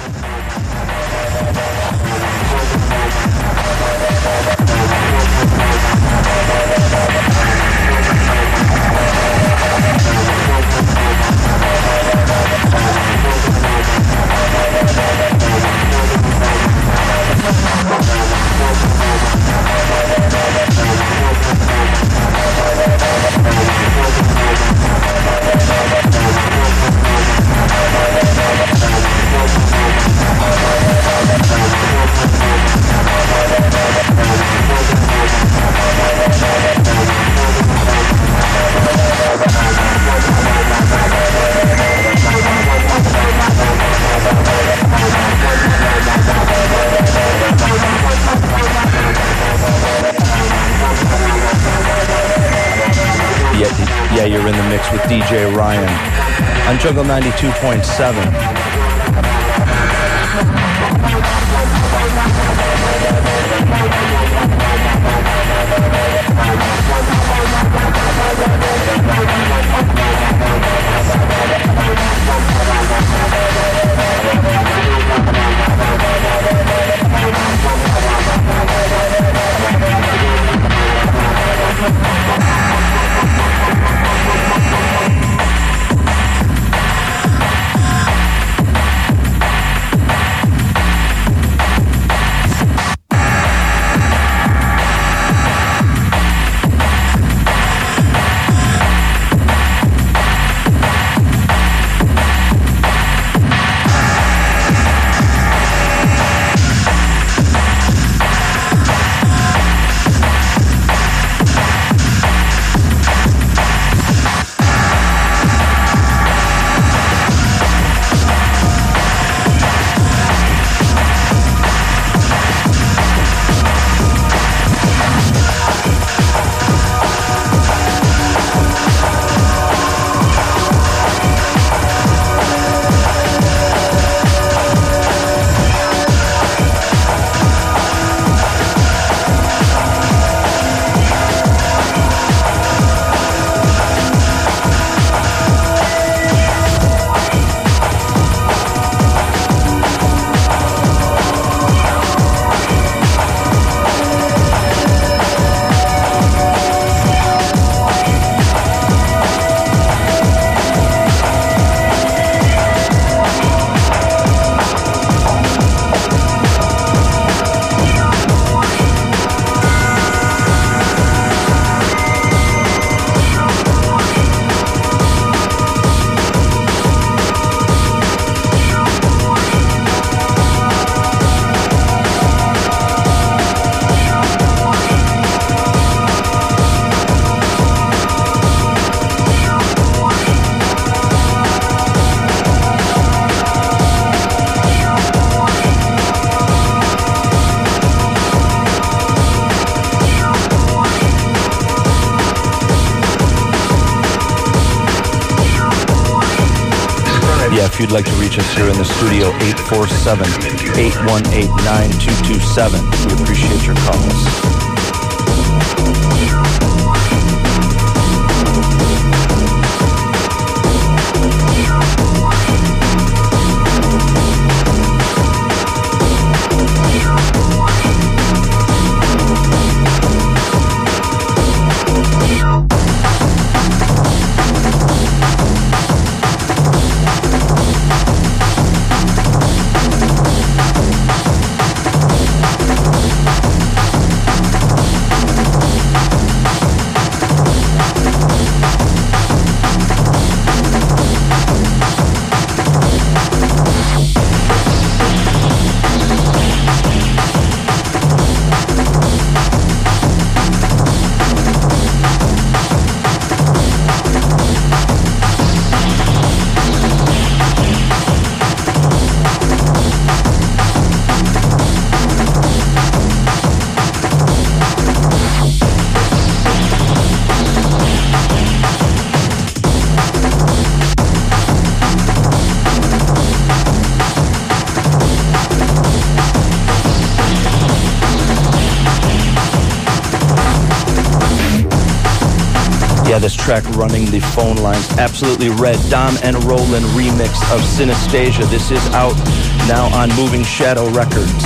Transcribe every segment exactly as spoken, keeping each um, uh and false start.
Yeah, you're in the mix with D J Ryan on Jungle ninety-two point seven. If you'd like to reach us here in the studio, eight four seven, eight one eight, nine two two seven. We appreciate your calls. Yeah, this track running the phone lines. Absolutely red. Dom and Roland remix of Synesthesia. This is out now on Moving Shadow Records.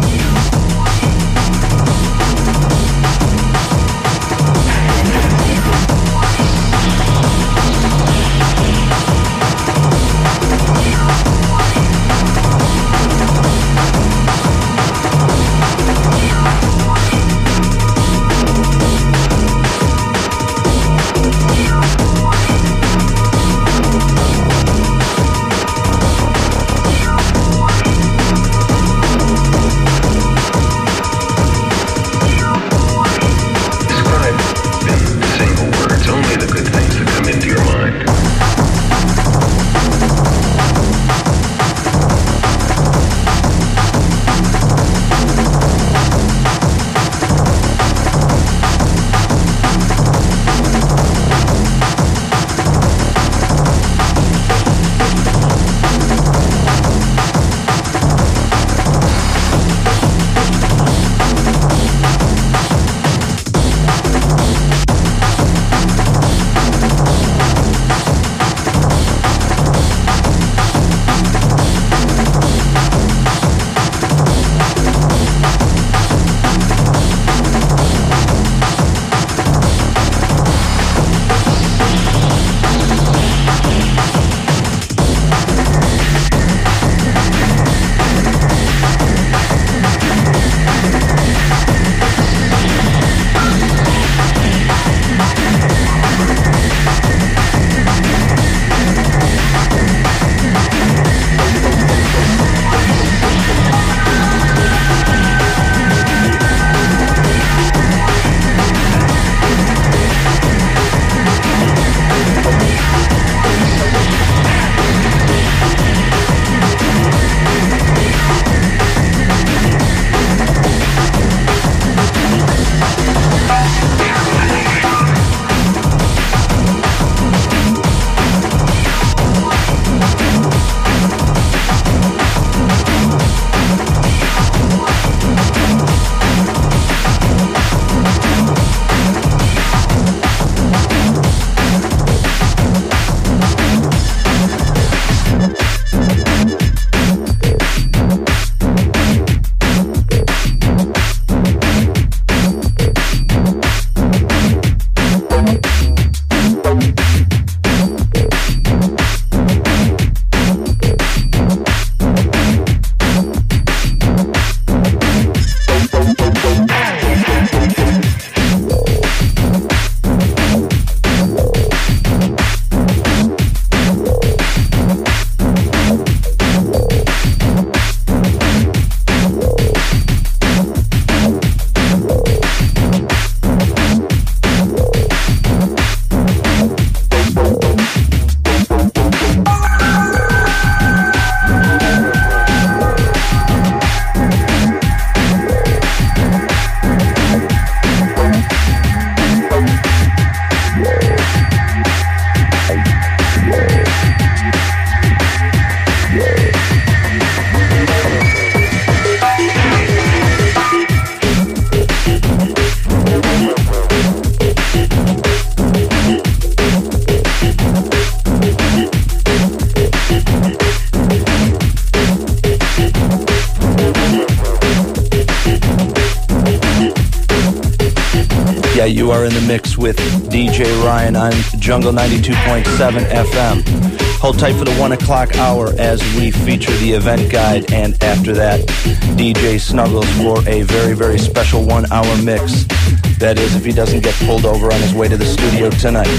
You are in the mix with D J Ryan on Jungle ninety-two point seven F M. Hold tight for the one o'clock hour as we feature the event guide, and after that, D J Snuggles for a very, very special one-hour mix. That is, if he doesn't get pulled over on his way to the studio tonight.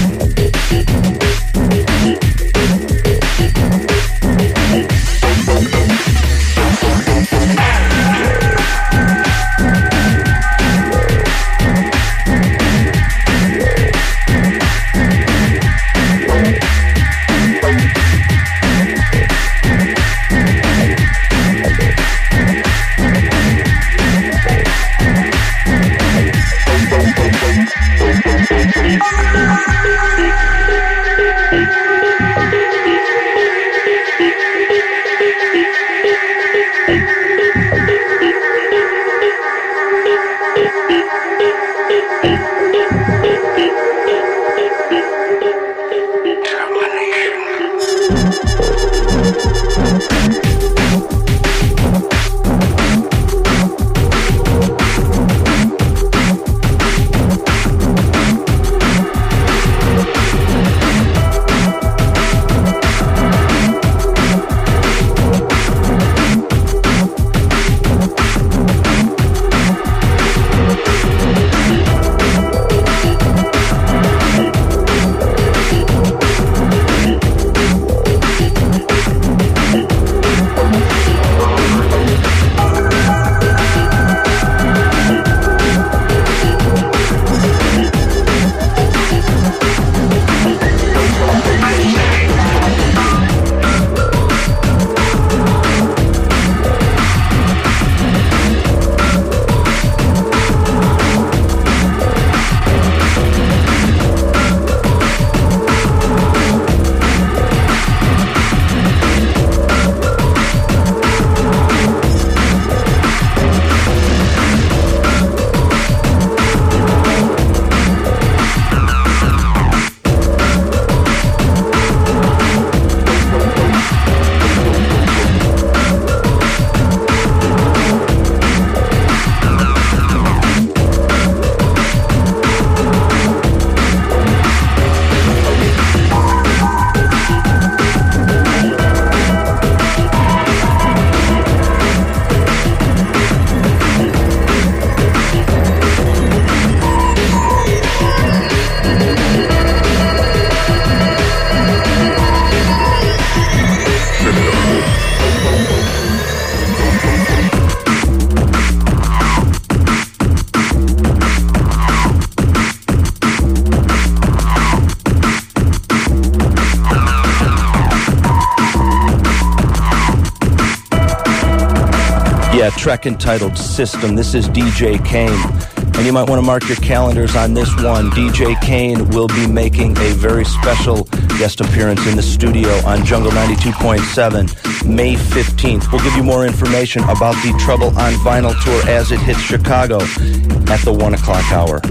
Yeah, track entitled System. This is D J Kane. And you might want to mark your calendars on this one. D J Kane will be making a very special guest appearance in the studio on Jungle ninety-two point seven, May fifteenth. We'll give you more information about the Trouble on Vinyl tour as it hits Chicago at the one o'clock hour.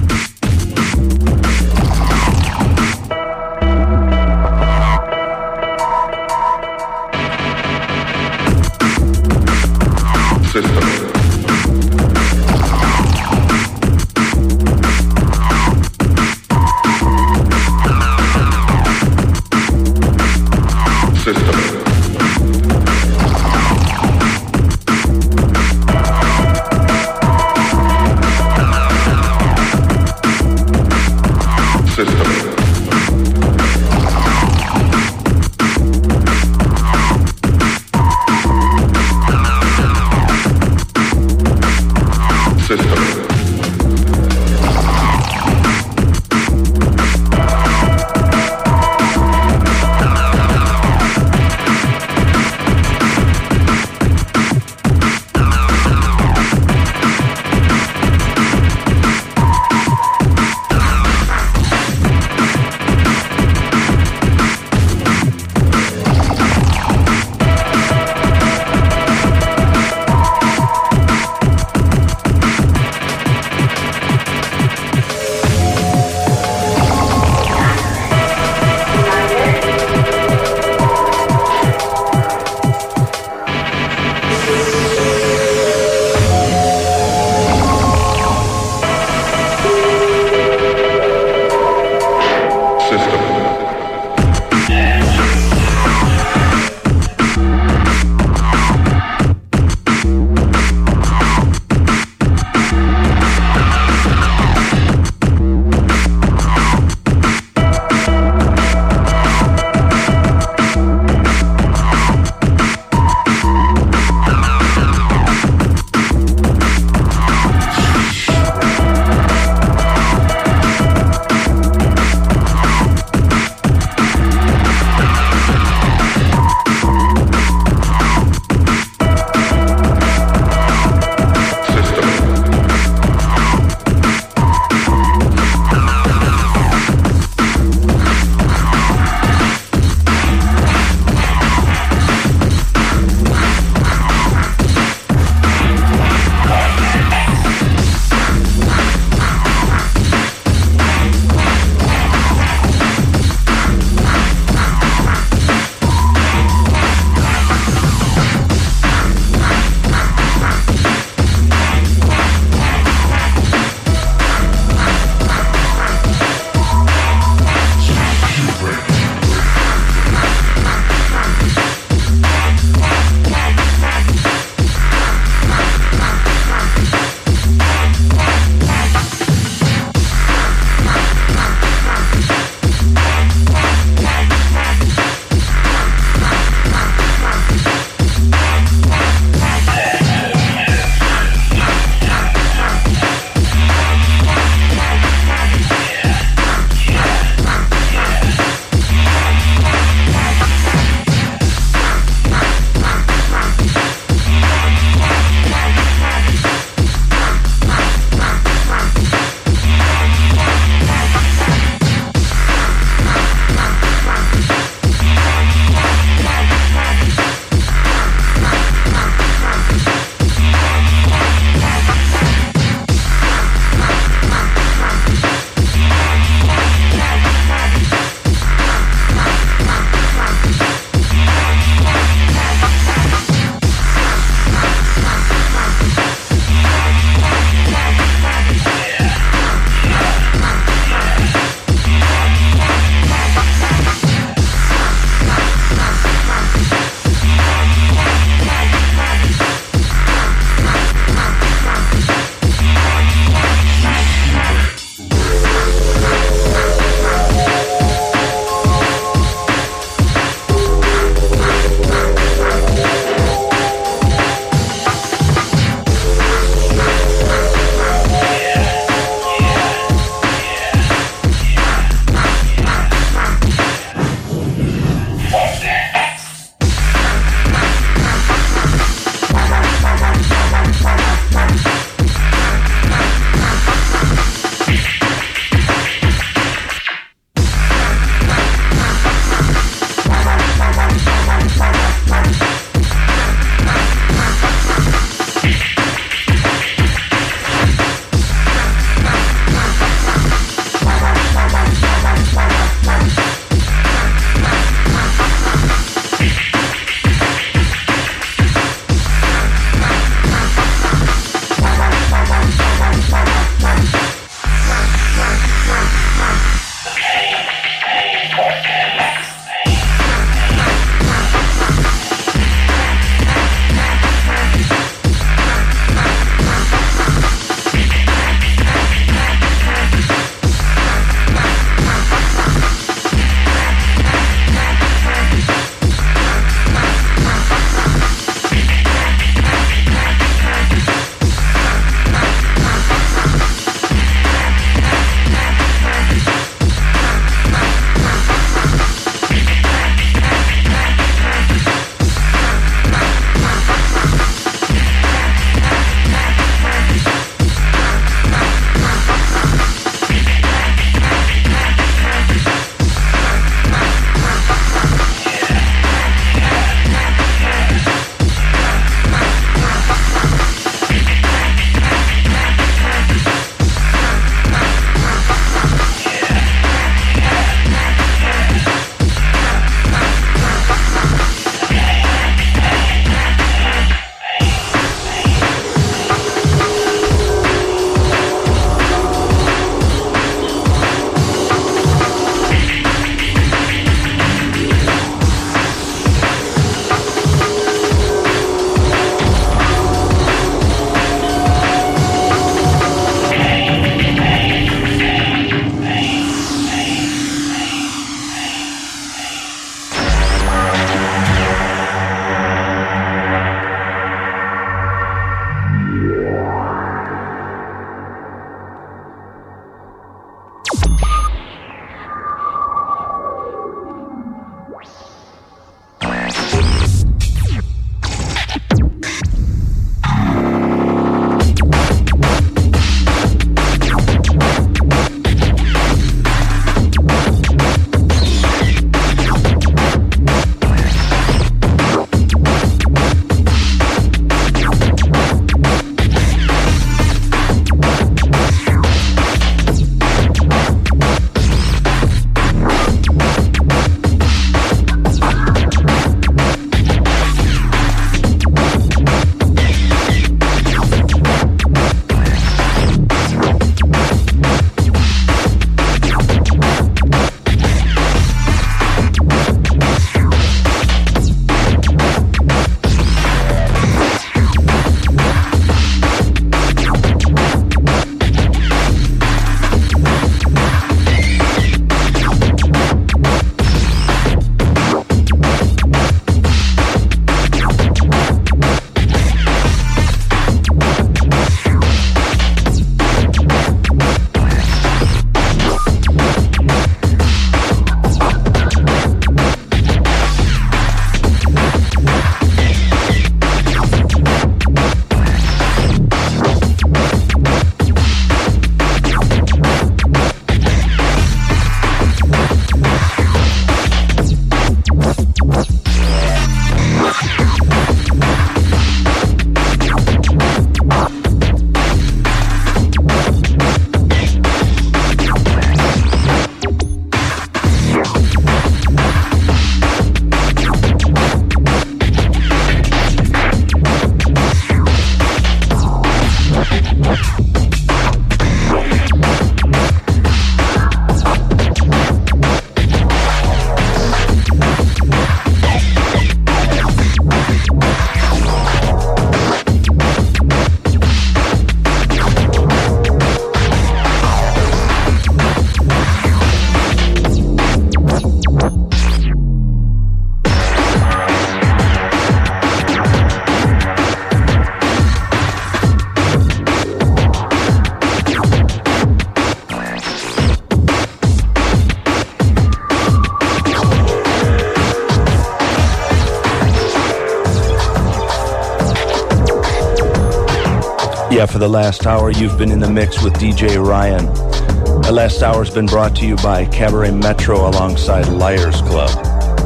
Yeah, for the last hour, you've been in the mix with D J Ryan. The last hour's been brought to you by Cabaret Metro alongside Liars Club.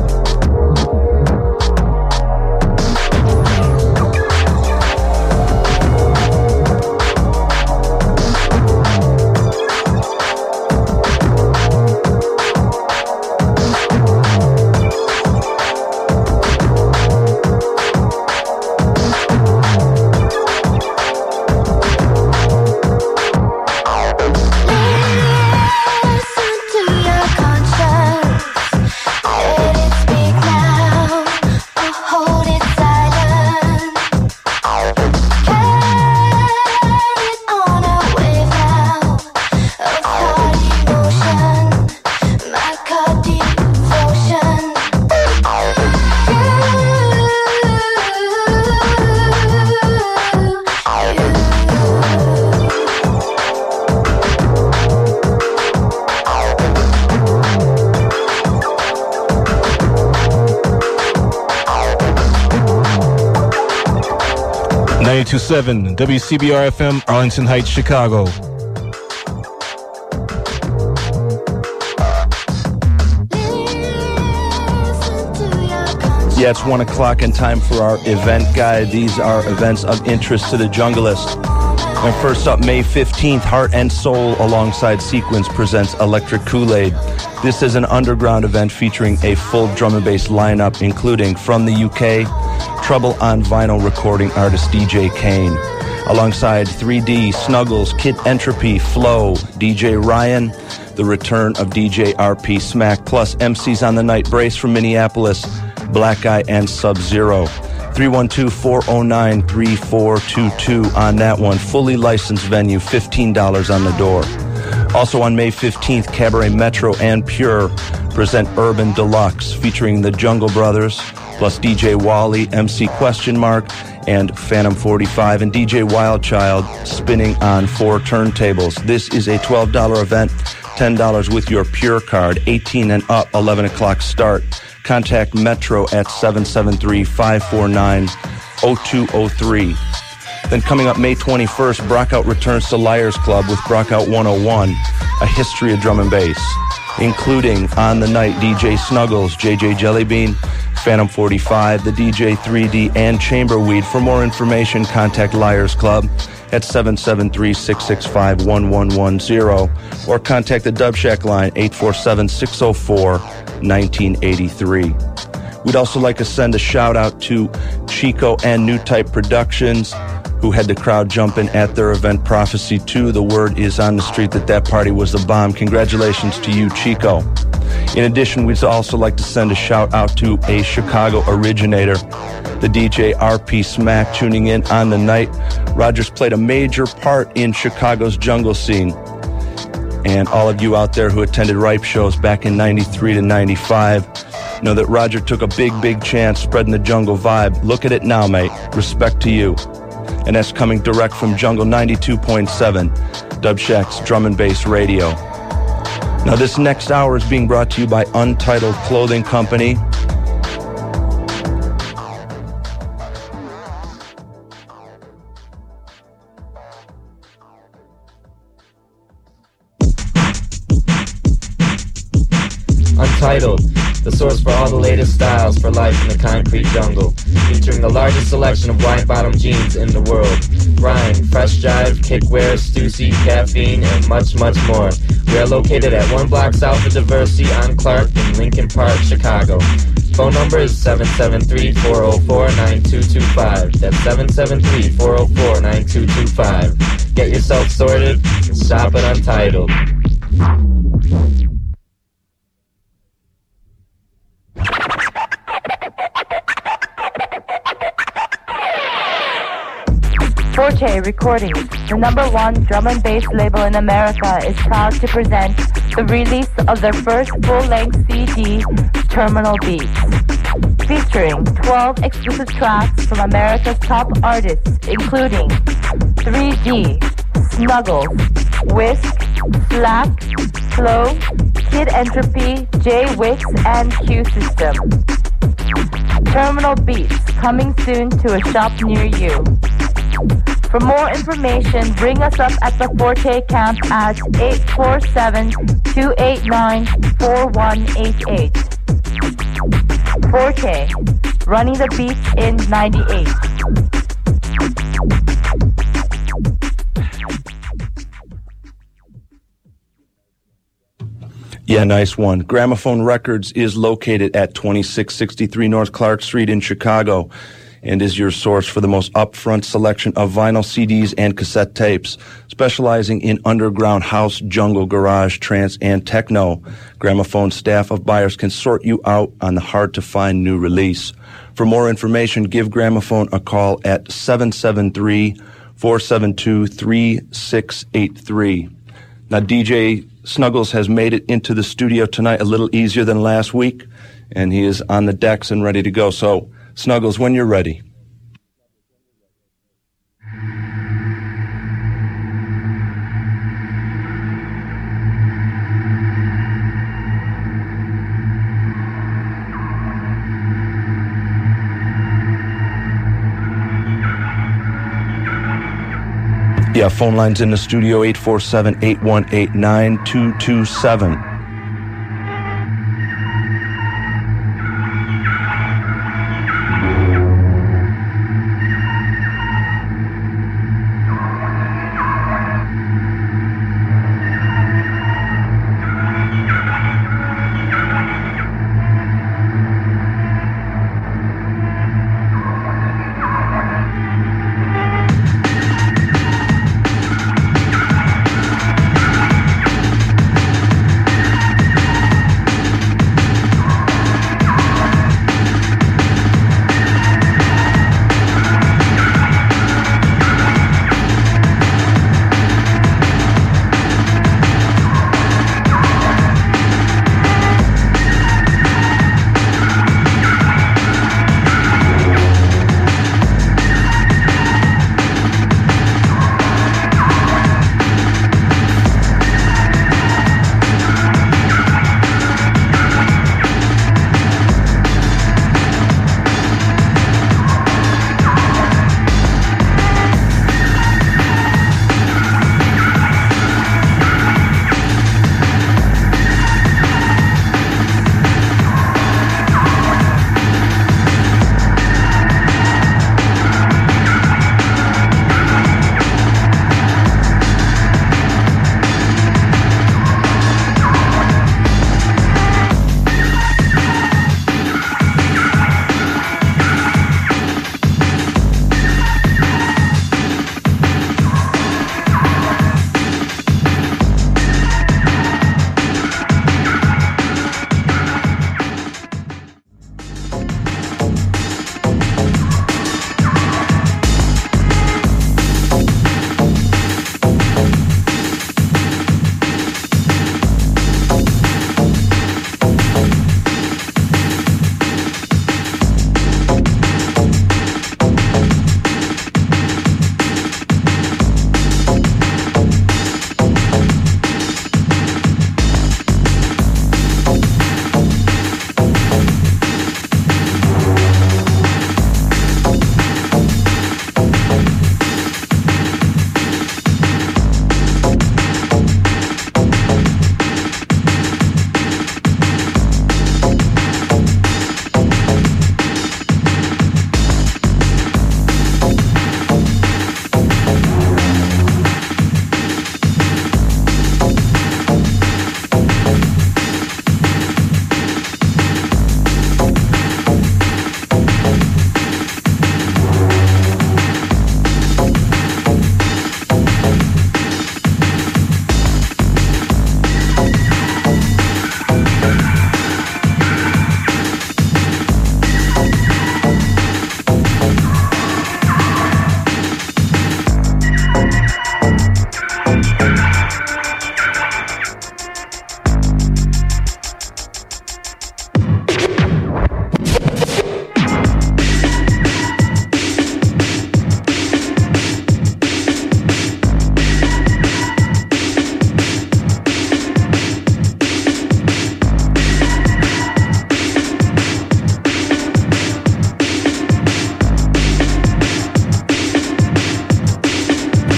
ninety-two point seven W C B R F M, Arlington Heights, Chicago. Yeah, it's one o'clock and time for our event guide. These are events of interest to the junglist. And first up, May fifteenth, Heart and Soul alongside Sequence presents Electric Kool-Aid. This is an underground event featuring a full drum and bass lineup, including from the U K, Trouble on Vinyl recording artist D J Kane. Alongside three D, Snuggles, Kid Entropy, Flow, D J Ryan, the return of D J R P Smack, plus M Cs on the night, Brace from Minneapolis, Black Eye, and Sub-Zero. three one two, four oh nine, three four two two on that one. Fully licensed venue, fifteen dollars on the door. Also on May fifteenth, Cabaret Metro and Pure present Urban Deluxe, featuring the Jungle Brothers, plus D J Wally, M C Question Mark, and Phantom forty-five, and D J Wildchild spinning on four turntables. This is a twelve dollars event, ten dollars with your Pure card, eighteen and up, eleven o'clock start. Contact Metro at seven seven three, five four nine, zero two zero three. Then coming up May twenty-first, Brockout returns to Liars Club with Brockout one oh one, a history of drum and bass, including on the night D J Snuggles, J J Jellybean, Phantom forty-five, the D J three D, and Chamberweed. For more information, contact Liars Club at seven seven three, six six five, one one one zero or contact the Dub Shack line eight four seven, six oh four, nineteen eighty-three. We'd also like to send a shout out to Chico and New Type Productions, who had the crowd jumping at their event Prophecy two. The word is on the street that that party was the bomb. Congratulations to you, Chico. In addition, we'd also like to send a shout out to a Chicago originator, the D J R P Smack, tuning in on the night. Rogers played a major part in Chicago's jungle scene. And all of you out there who attended Ripe shows back in ninety-three to ninety-five know that Roger took a big, big chance spreading the jungle vibe. Look at it now, mate. Respect to you. And that's coming direct from Jungle ninety-two point seven, Dub Shack's Drum and Bass Radio. Now, this next hour is being brought to you by Untitled Clothing Company. Untitled, the source for all the latest styles for life in the concrete jungle, featuring the largest selection of wide-bottom jeans in the world. Grind, fresh jive, kickwear, Stussy, caffeine, and much, much more. We are located at one block south of Diversey on Clark in Lincoln Park, Chicago. Phone number is seven seven three, four oh four, nine two two five. That's seven seven three, four oh four, nine two two five. Get yourself sorted and shop at Untitled. Forte Recordings, the number one drum and bass label in America, is proud to present the release of their first full-length C D, Terminal Beats, featuring twelve exclusive tracks from America's top artists, including three D, Snuggles, Whisk, Slack, Flow, Kid Entropy, J-Wix, and Q System. Terminal Beats, coming soon to a shop near you. For more information, ring us up at the Forte camp at eight four seven, two eight nine, four one eight eight. Forte, running the beats in ninety-eight. Yeah, nice one. Gramophone Records is located at twenty-six sixty-three North Clark Street in Chicago and is your source for the most upfront selection of vinyl C Ds and cassette tapes, specializing in underground house, jungle, garage, trance, and techno. Gramophone staff of buyers can sort you out on the hard-to-find new release. For more information, give Gramophone a call at seven seven three, four seven two, three six eight three. Now, D J Snuggles has made it into the studio tonight a little easier than last week, and he is on the decks and ready to go. So, Snuggles, when you're ready. Yeah, phone lines in the studio, eight four seven, eight one eight, nine two two seven.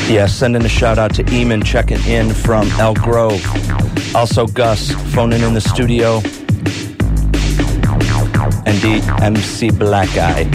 Yeah, sending a shout out to Eamon checking in from Elk Grove. Also Gus phoning in the studio. And the M C Black Eye.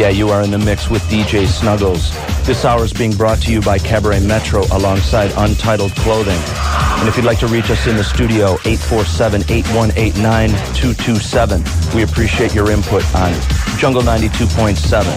Yeah, you are in the mix with D J Snuggles. This hour is being brought to you by Cabaret Metro alongside Untitled Clothing. And if you'd like to reach us in the studio, eight four seven, eight one eight, nine two two seven. We appreciate your input on Jungle ninety-two point seven.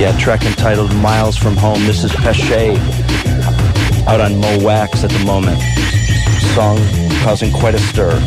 uh, track entitled Miles From Home. This is Pesce, out on Mo Wax at the moment. Song causing quite a stir.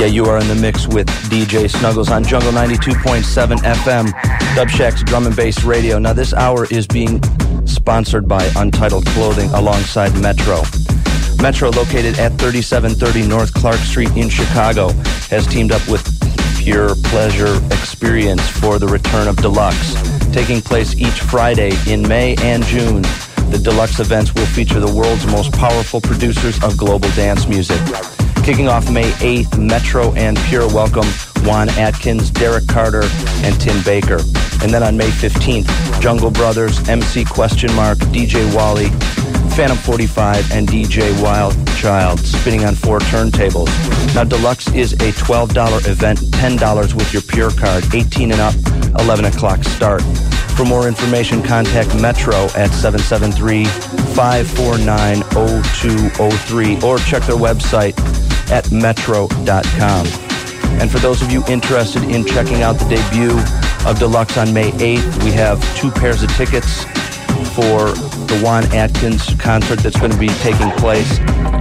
Yeah, you are in the mix with D J Snuggles on Jungle ninety-two point seven F M, Dubshack's Drum and Bass Radio. Now, this hour is being sponsored by Untitled Clothing alongside Metro. Metro, located at thirty-seven thirty North Clark Street in Chicago, has teamed up with Pure Pleasure Experience for the return of Deluxe. Taking place each Friday in May and June, the Deluxe events will feature the world's most powerful producers of global dance music. Kicking off May eighth, Metro and Pure welcome Juan Atkins, Derek Carter, and Tim Baker. And then on May fifteenth, Jungle Brothers, M C Question Mark, D J Wally, Phantom forty-five, and D J Wild Child spinning on four turntables. Now, Deluxe is a twelve dollars event, ten dollars with your Pure card, eighteen and up, eleven o'clock start. For more information, contact Metro at seven seven three, five four nine, zero two zero three or check their website at metro dot com. And for those of you interested in checking out the debut of Deluxe on May eighth, we have two pairs of tickets for the Juan Atkins concert that's going to be taking place.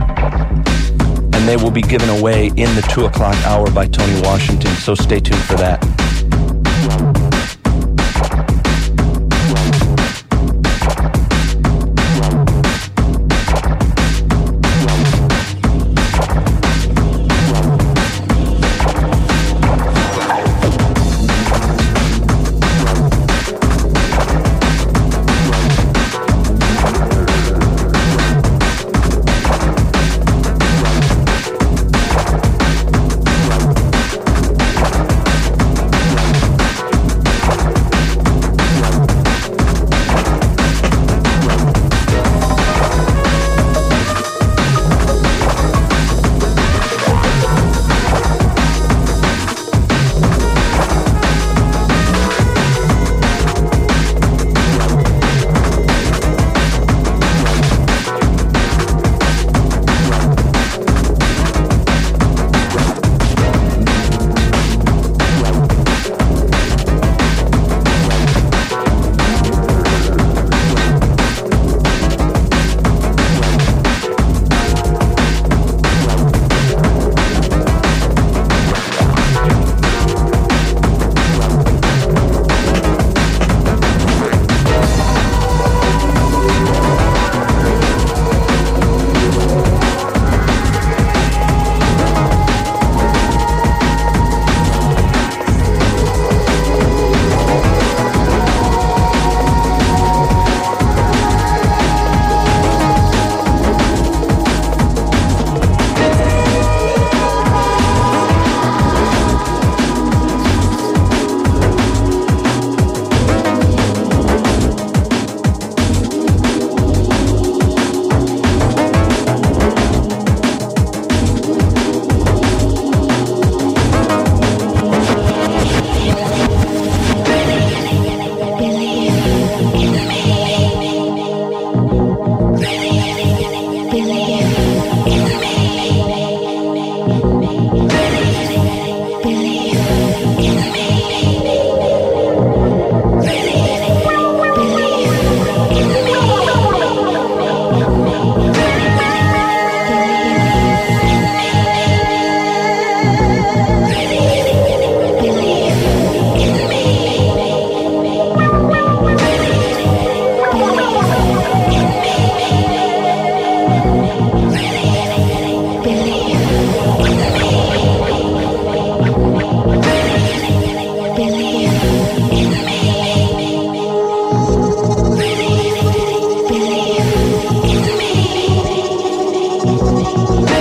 And they will be given away in the two o'clock hour by Tony Washington, so stay tuned for that. Thank you.